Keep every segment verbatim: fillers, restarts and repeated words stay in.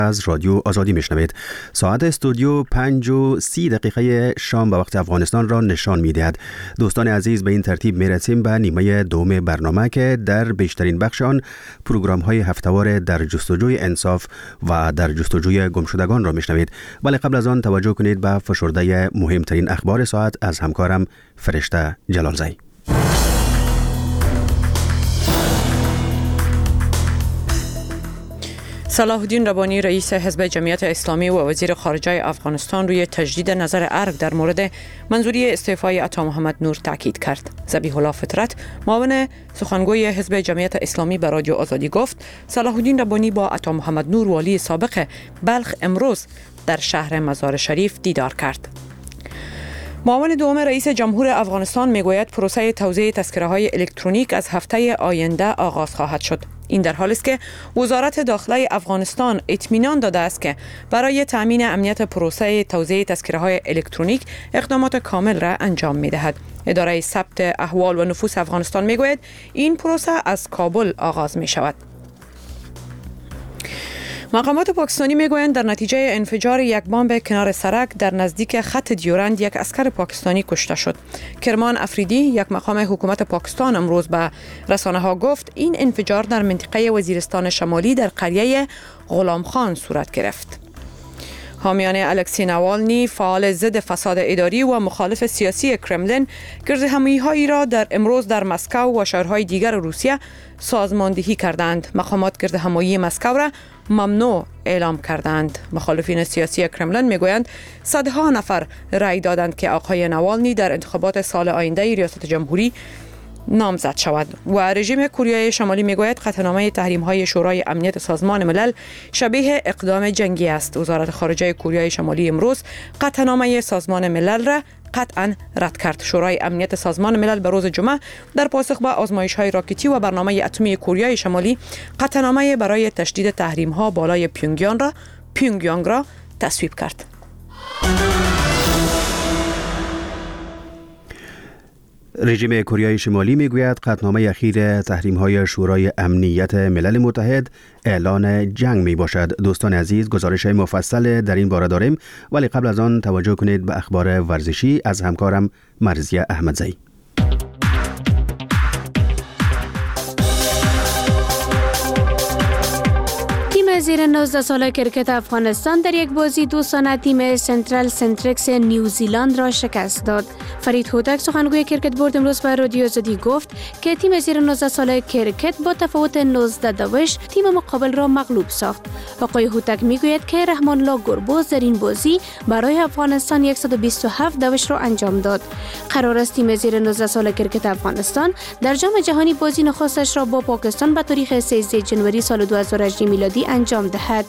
از رادیو آزادی میشنوید. ساعت استودیو پنج و سی دقیقه شام به وقت افغانستان را نشان میدهد. دوستان عزیز، به این ترتیب میرسیم به نیمه دوم برنامه که در بیشترین بخش آن پروگرام های هفته‌وار در جستجوی انصاف و در جستجوی گمشدگان را میشنوید. ولی قبل از آن توجه کنید به فشرده مهمترین اخبار ساعت از همکارم فرشته جلالزی. صلاح الدین ربانی رئیس حزب جمعیت اسلامی و وزیر خارجه افغانستان روی تجدید نظر ارگ در مورد منظوری استعفای عطا محمد نور تاکید کرد. ذبیح الله فطرت معاون سخنگوی حزب جمعیت اسلامی به رادیو آزادی گفت صلاح الدین ربانی با عطا محمد نور والی سابق بلخ امروز در شهر مزار شریف دیدار کرد. معاون دوم رئیس جمهور افغانستان میگوید پروسه توزیع تذکره‌های الکترونیک از هفته آینده آغاز خواهد شد. این در حالی است که وزارت داخله افغانستان اطمینان داده است که برای تامین امنیت پروسه توزیع تذکره‌های الکترونیک اقدامات کامل را انجام می‌دهد. اداره ثبت احوال و نفوس افغانستان میگوید این پروسه از کابل آغاز می‌شود. مقامات پاکستانی میگویند در نتیجه انفجار یک بمب کنار سرک در نزدیک خط دیورند یک عسکر پاکستانی کشته شد. کرمان افریدی، یک مقام حکومت پاکستان، امروز به رسانه ها گفت این انفجار در منطقه وزیرستان شمالی در قریه غلام خان صورت گرفت. حامیان الکسی نوالنی، فعال ضد فساد اداری و مخالف سیاسی کرملین، گردهمایی‌هایی را در امروز در مسکو و شهرهای دیگر روسیه سازماندهی کردند. مقامات گردهمایی مسکو را ممنوع اعلام کردند. مخالفین سیاسی کرملین میگویند صدها نفر رأی دادند که آقای نوالنی در انتخابات سال آینده ریاست جمهوری نامزد شود. و رژیم کره شمالی میگوید قطعنامه تحریم‌های شورای امنیت سازمان ملل شبیه اقدام جنگی است. وزارت خارجه کره شمالی امروز قطعنامه سازمان ملل را قطعا رد کرد. شورای امنیت سازمان ملل به روز جمعه در پاسخ به آزمایش‌های راکتی و برنامه اتمی کره شمالی قطعنامه برای تشدید تحریم‌ها بالای پیونگیانگ را پیونگیانگ را تصویب کرد. رژیم کره شمالی میگوید قطعنامه اخیر تحریم‌های شورای امنیت ملل متحد اعلان جنگ می باشد. دوستان عزیز، گزارش مفصل در این باره داریم، ولی قبل از آن توجه کنید به اخبار ورزشی از همکارم مرزیه احمدزی. زیر نوزده ساله کرکت افغانستان در یک بازی دوستانه تیم سنترال سنترکس نیوزیلند را شکست داد. فرید هوتک، سخنگوی کرکت بورد، امروز به رادیو آزادی گفت که تیم زیر نوزده ساله کرکت با تفاوت نوزده دوش تیم مقابل را مغلوب ساخت. آقای هوتک میگوید که رحمان الله گربز در این بازی برای افغانستان صد و بیست و هفت دوش را انجام داد. قرار است تیم زیر نوزده ساله کرکت افغانستان در جام جهانی بازی نخستش را با پاکستان به تاریخ سیزده ژانویه سال دو هزار و هجده میلادی انجام دهد.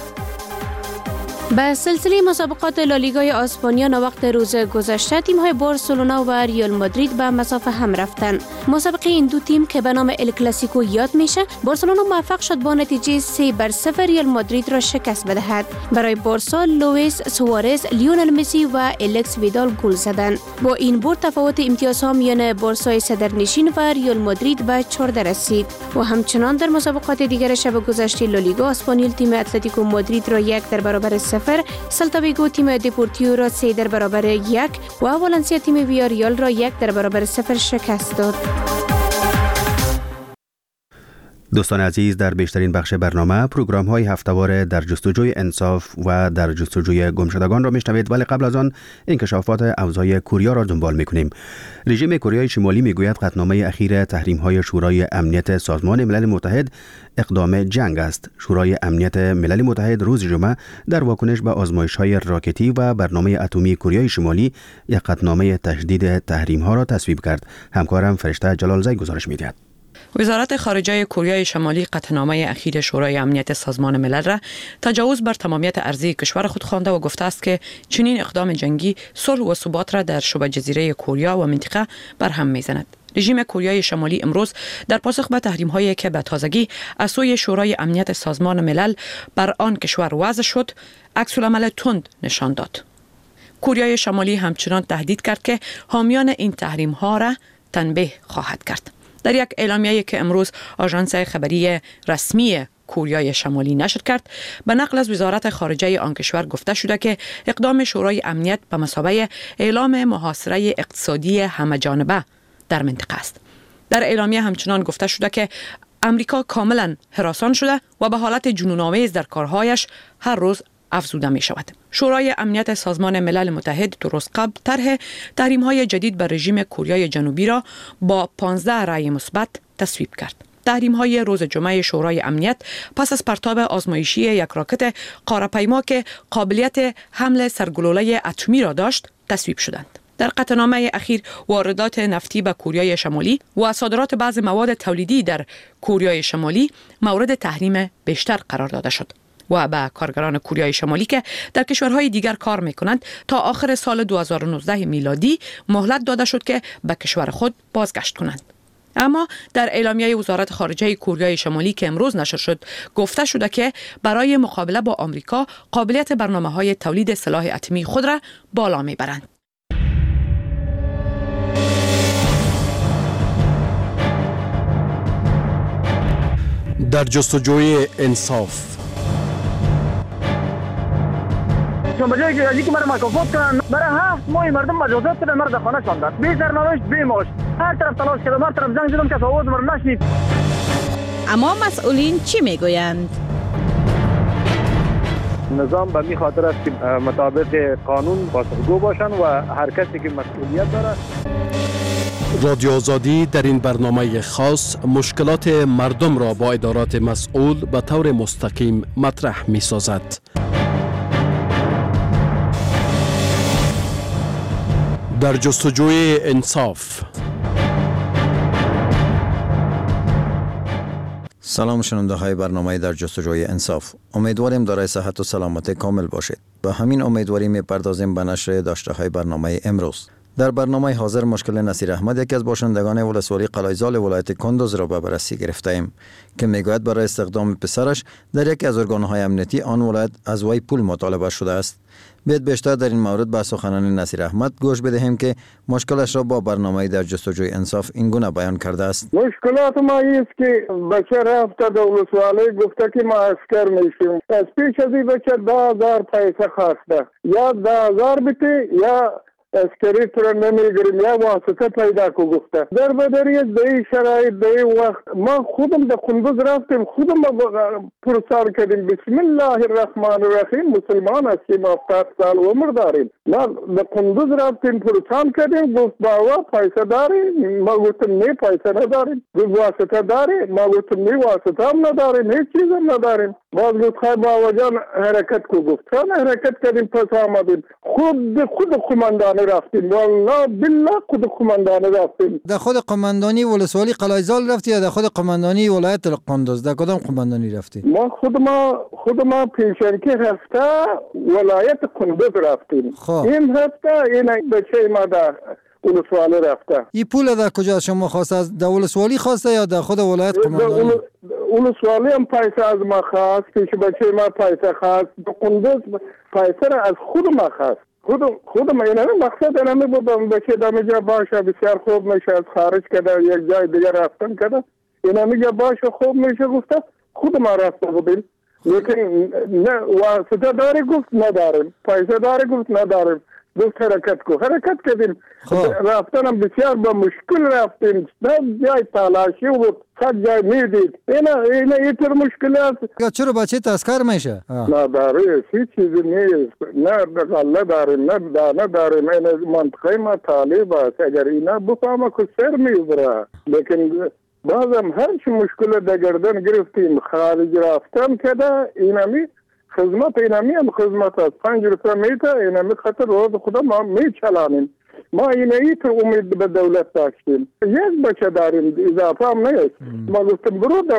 به سلسله مسابقات لالیگای اسپانیا وقت روز گذشته تیم‌های بارسلونا و ریال مادرید به مسافه هم رفتند. مسابقه این دو تیم که به نام ال کلاسیکو یاد میشه، بارسلونا موفق شد با نتیجه سه بر صفر ریال مادرید را شکست بدهد. برای بارسا لوئیس سوارز، لیونل مسی و الکس ویدال گل زدند. با این برد تفاوت امتیازها میان بارسای صدرنشین و ریال مادرید به چهارده رسید. و همچنان در مسابقات دیگر شب گذشته لالیگا اسپانیول تیم اتلتیکو مادرید را یک در برابر صفر، سلتا ویگو تیم دپورتیو را سه در برابر یک و والنسیا تیم ویاریال را یک در برابر صفر شکست داد. دوستان عزیز، در بیشترین بخش برنامه پروگرام های هفته‌وار در جستجوی انصاف و در جستجوی گمشدگان را میشنوید، ولی قبل از آن انکشافات اوضاع کره را دنبال میکنیم. رژیم کره شمالی میگوید قطعنامه اخیر تحریم های شورای امنیت سازمان ملل متحد اقدام جنگ است. شورای امنیت ملل متحد روز جمعه در واکنش به آزمایش های راکتی و برنامه اتمی کره شمالی یک قطعنامه تشدید تحریم ها را تصویب کرد. همکارم فرشته جلالزی گزارش میدهد. وزارت خارجه کره شمالی قطعنامه اخیر شورای امنیت سازمان ملل را تجاوز بر تمامیت ارضی کشور خود خوانده و گفته است که چنین اقدام جنگی صلح و ثبات را در شبه جزیره کره و منطقه برهم میزند. رژیم کره شمالی امروز در پاسخ به تحریم‌هایی که به تازگی از سوی شورای امنیت سازمان ملل بر آن کشور وضع شد، عکس‌العمل تند نشان داد. کره شمالی همچنان تهدید کرد که حامیان این تحریم‌ها را تنبیه خواهد کرد. در یک اعلامیه‌ای که امروز آژانس خبری رسمی کوریای شمالی نشر کرد. به نقل از وزارت خارجه آن کشور گفته شده که اقدام شورای امنیت به مثابه اعلام محاصره اقتصادی همه‌جانبه در منطقه است. در اعلامیه همچنان گفته شده که امریکا کاملا هراسان شده و به حالت جنون‌آمیز در کارهایش هر روز افزوده می شود. شورای امنیت سازمان ملل متحد درست قبل طرح تحریم‌های جدید بر رژیم کوریای جنوبی را با پانزده رأی مثبت تصویب کرد. تحریم‌های روز جمعه شورای امنیت پس از پرتاب آزمایشی یک راکت قاره‌پیما که قابلیت حمل سرگلوله اتمی را داشت تصویب شدند. در قطعنامه اخیر واردات نفتی به کوریای شمالی و صادرات بعض مواد تولیدی در کوریای شمالی مورد تحریم بیشتر قرار داده شد و به کارگران کوریای شمالی که در کشورهای دیگر کار می‌کنند تا آخر سال دو هزار و نوزده میلادی مهلت داده شد که به کشور خود بازگشت کنند. اما در اعلامیه وزارت خارجه کوریای شمالی که امروز نشر شد گفته شده که برای مقابله با آمریکا قابلیت برنامه‌های تولید سلاح اتمی خود را بالا می‌برند. در جستجوی انصاف چون بجای که ازی که مرا مکافات کنن برای هفت ماه مردم مجازات کردن مرا در خانه شاندن بی سرنوشت بی معاش هر طرف تلاش کردم هر طرف زنگ زدم که آواز مرا نشنید. اما مسئولین چی میگویند؟ نظام به می خاطر است که مطابق قانون پاسخگو باشن و هر کسی که مسئولیت داره. رادیو آزادی در این برنامه خاص مشکلات مردم را با ادارات مسئول به طور مستقیم مطرح می سازد. در جستجوی انصاف. سلام شنونده های برنامه در جستجوی انصاف. امیدواریم دارای صحت و سلامت کامل باشید. با همین امیدواری می پردازیم به نشر داشته های برنامه امروز. در برنامه حاضر مشکل نصیر احمد یکی از باشندگان ولسوالی قلعه‌زال ولایت کندوز را به بررسی گرفته ایم که میگوید برای استخدام پسرش در یکی از ارگان‌های امنیتی آن ولایت از وی پول مطالبه شده است. بیاید بیشتر در این مورد به سخنان نصیر احمد گوش بدهیم که مشکلش را با برنامه در جستجوی انصاف این گونه بیان کرده است. مشکلات ما است که بچه رفته در ولسوالی گفته که ما عسکر میشیم. از پیش از این بچه ده هزار پیسه خواسته، یا ده هزار بده یا اسکری تو را نمیگیریم یا واسطه پیدا کو گفته. در بدریت در این شرایط در این وقت ما خودم در کندوز رفتیم، خودم پرسان کردیم بسم الله الرحمن الرحیم مسلمان هستیم، هفتاد سال عمر داریم. ما در کندوز رفتیم پرسان کردیم، گفت باوا پیسه داری؟ ما گفتم نه پیسه نداریم. گفت واسطه داری؟ ما گفتم نه واسطه هم نداریم، هیچ چیز هم نداریم. باز گفت خیلی باوا جان حرکت کو گفت. خیلی حرکت کردیم پس آمدیم. خود خود قماندان رفتیم، والله بالله خود قماندانی رفتیم. در خود قماندانی ولسوالی قلعه‌زال رفتی یا در خود قماندانی ولایت قندوز؟ در کدام قماندانی رفتی؟ ما خود ما خود ما پیشنکی هفته ولایت قندوز رفتیم. خواه. این هفته این بچه ما در ولسوالی رفته. این پول در کجا شما خواسته؟ از در ولسوالی خواسته یا در خود ولایت قماندانی؟ ولسوالی هم پیسه از ما خواست، پیش بچه ما پیسه خواست، در قندوز پیسه را از خود ما خواست. خود خود ما اینه مقصد اینه بودم بچه دمیجا باشه بسیار خوب میشه، از خارج کده یک جای دیگه رفتن کده اینه میگه باشه خوب میشه گفته خود ما رفته بودیم. لیکن نه واسطه داری گفت نداریم، پیسه داری گفت نداریم. گفت حرکت کو حرکت کردیم. رفتن هم بسیار با مشکل رفتیم، نه جای تلاشی بود، خود جای میدید. اینه اینه اینطور مشکل است. چرا بچه تسکر میشه؟ نه داره هیچ چیزی نیست، نه غله داریم نه دانه داریم. این منطقه ما طالب است، اگر اینا بفهمه که سر میبره. لیکن بازم هر چی مشکل دگردن گرفتیم، خارج رفتن کده اینمی خدمت اینمی هم خدمت است. پنج روپه میته اینمی خطر روز خدا ما میچلانیم. ما اینه ای تو امید به دولت داشتیم. یک بچه داریم اضافه هم نیست. ما گفتم برو در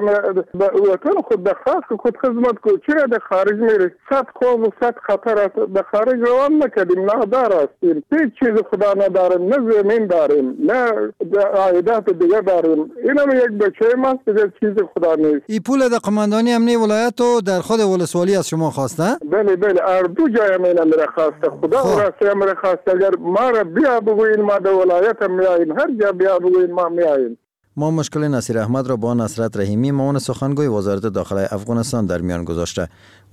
وطن خود در خاص خود خدمت کو، چرا در خارج میری؟ صد خوب و صد خطر است. در خارج روان نکردیم، نادار هستیم، هیچ چیز خدا نداریم، نه زمین داریم نه عایدات دیگه داریم. اینم یک بچه ماست دیگه چیز خدا نیست. این پول در قماندانی امنی ولایت و در خود ولسوالی از شما خواسته؟ بله بله اردو جای من میره خواسته، خدا و راسته میره خواسته. اگر ما را بیا بگوین ما در ولایت هم میاییم، هر جا بیا بگوین ما میاییم. ما مشکل نصیر احمد را با نصرت رحیمی معاون سخنگوی وزارت داخله افغانستان در میان گذاشته.